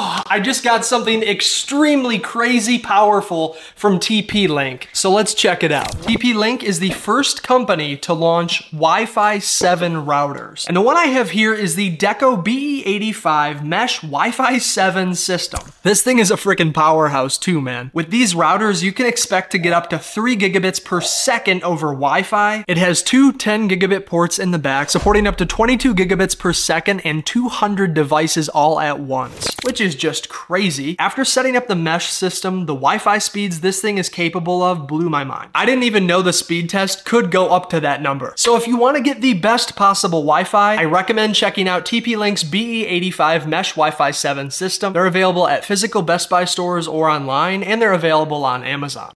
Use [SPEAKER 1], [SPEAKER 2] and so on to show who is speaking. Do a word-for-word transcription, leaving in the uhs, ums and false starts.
[SPEAKER 1] Oh, I just got something extremely crazy powerful from T P-Link. So let's check it out. T P-Link is the first company to launch Wi-Fi seven routers. And the one I have here is the Deco B E eighty-five Mesh Wi-Fi seven system. This thing is a freaking powerhouse too, man. With these routers, you can expect to get up to three gigabits per second over Wi-Fi. It has two ten gigabit ports in the back, supporting up to twenty-two gigabits per second and two hundred devices all at once, which is just crazy. After setting up the mesh system, the Wi-Fi speeds this thing is capable of blew my mind. I didn't even know the speed test could go up to that number. So if you want to get the best possible Wi-Fi, I recommend checking out T P-Link's B E eighty-five Mesh Wi-Fi seven system. They're available at physical Best Buy stores or online, and they're available on Amazon.